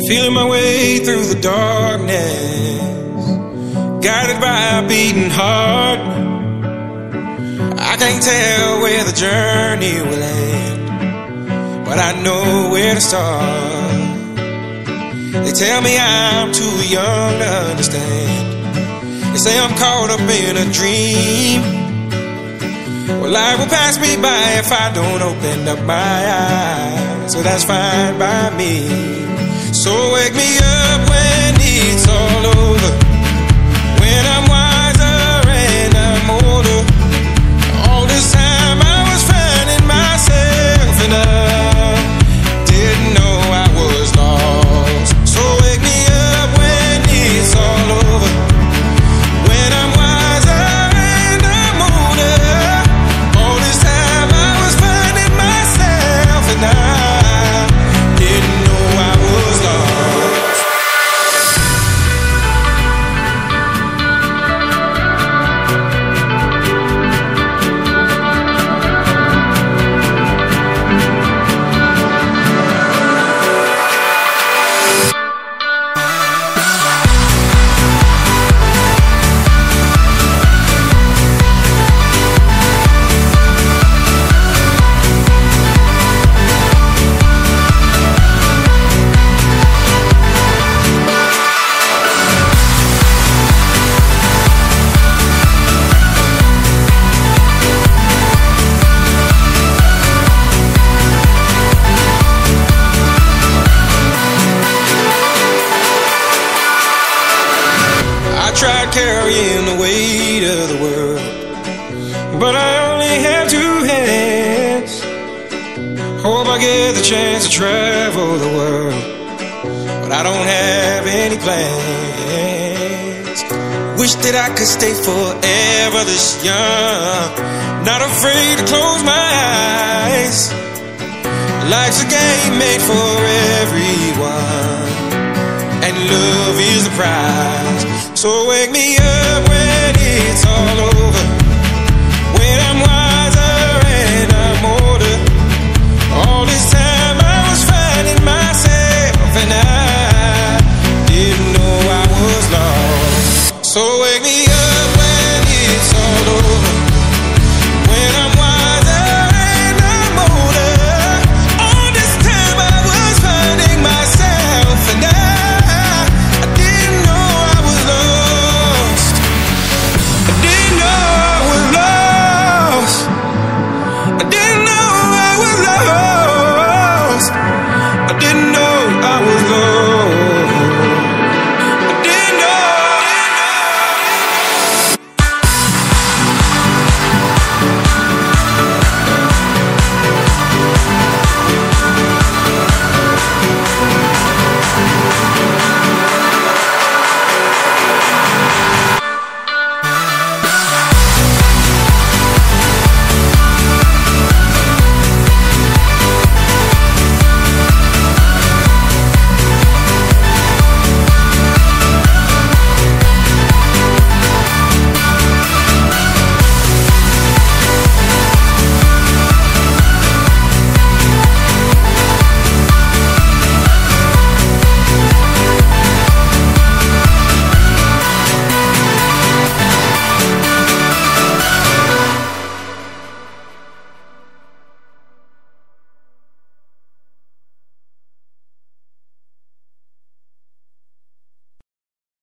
Feeling my way through the darkness, guided by a beating heart. I can't tell where the journey will end, but I know where to start. They tell me I'm too young to understand. They say I'm caught up in a dream. Well, life will pass me by if I don't open up my eyes, so that's fine by me. So wake me up when it's all over, when I'm wiser and I'm older. All this time I was finding myself and I didn't know I was lost. So wake me up when it's all over, when I'm wiser and I'm older. All this time I was finding myself and I didn't know I was lost. Tried carrying the weight of the world, but I only have two hands. Hope I get the chance to travel the world, but I don't have any plans. Wish that I could stay forever this young, not afraid to close my eyes. Life's a game made for everyone, and love is the prize. So wake me up when it's